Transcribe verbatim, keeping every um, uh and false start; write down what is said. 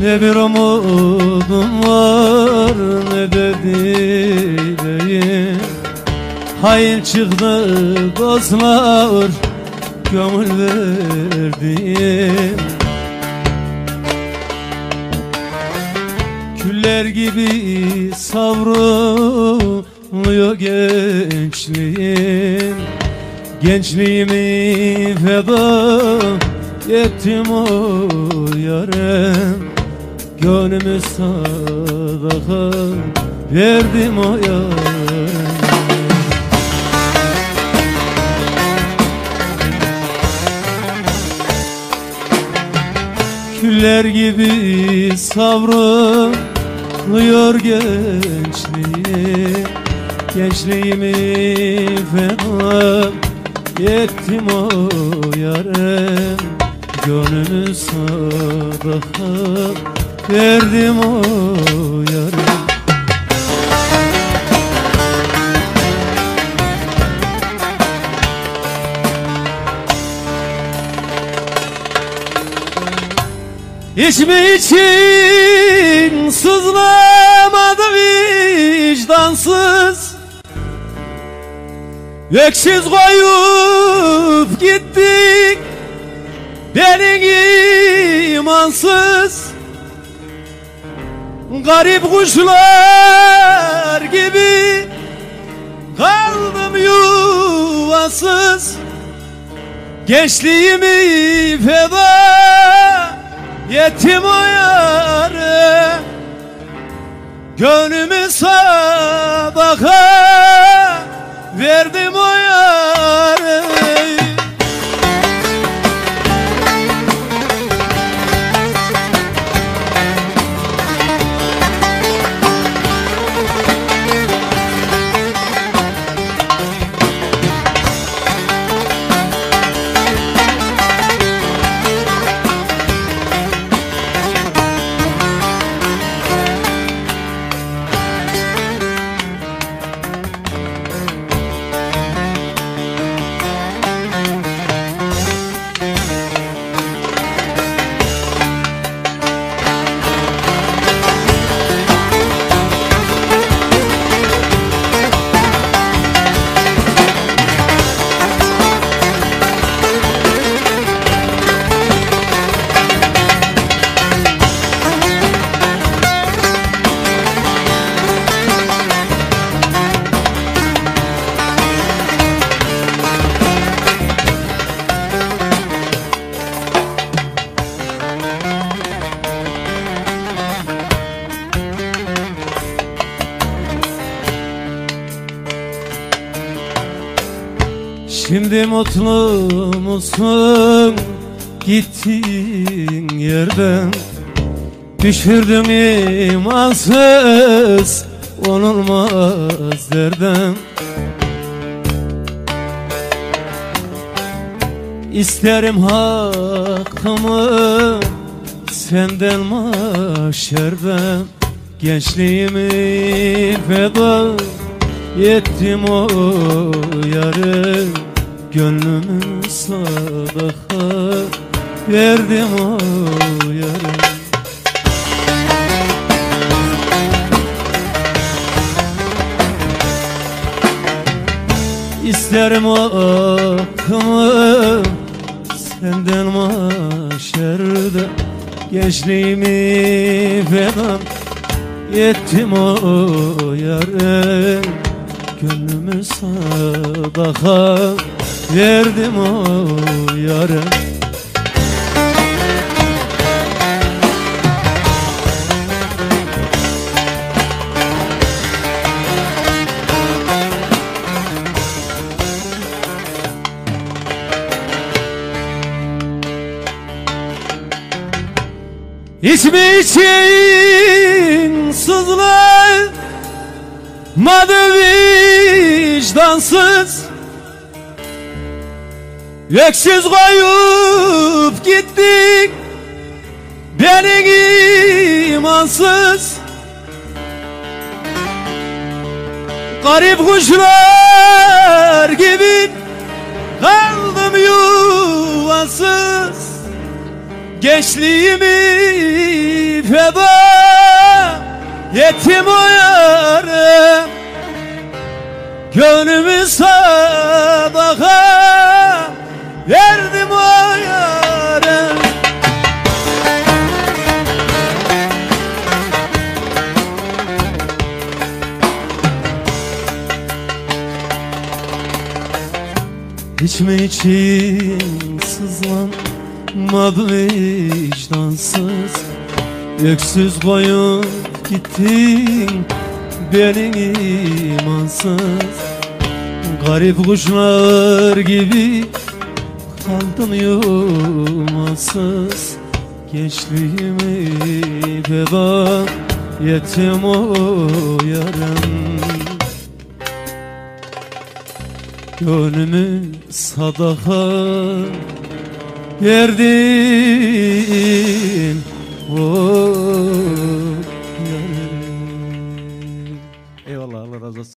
Ne bir umudum var ne de dileğim. Hain çıktı gözler gönül verdiğim. Küller gibi savruluyor gençliğim. Gençliğimi feda ettim o yarem. Gönlümü sadaka verdim o yarem. Küller gibi savruluyor gençliğim. Gençliğimi feda ettim o yarem. Gönlümü sadaka verdim o yarem. Hiç mi için sızlamadı vicdansız? Öksüz koyup gittik beni imansız. Garip kuşlar gibi kaldım yuvasız. Gençliğimi feda ettim o yâre. Gönlümü sadaka verdim o yâre. Şimdi mutlu musun gittiğin yerden? Düşürdüm imansız olmaz derden. İsterim hakkımı senden mahşerden. Gençliğimi feda ettim o yarı. Gönlümü sadaka verdim o yarı. İsterim hakkımı senden mahşerde. Gençliğimi feda ettim o yarı. Gönlümü sadaka verdim o yarı. Hiç mi için sızlamadı vicdansız? Öksüz koyup gittik beni imansız. Garip kuşlar gibi kaldım yuvasız. Gençliğimi feda yetim o yarım, gönlümü sadaka verdim o yarım. Hiç mi için sızlanmadı vicdansız, öksüz koyup gittin beni imansız. Garip kuşlar gibi kaldım yumasız, gençliğimi feda ettim o yarım. Gönlümü sadaka verdin o yarım. Eyvallah, Allah razı olsun.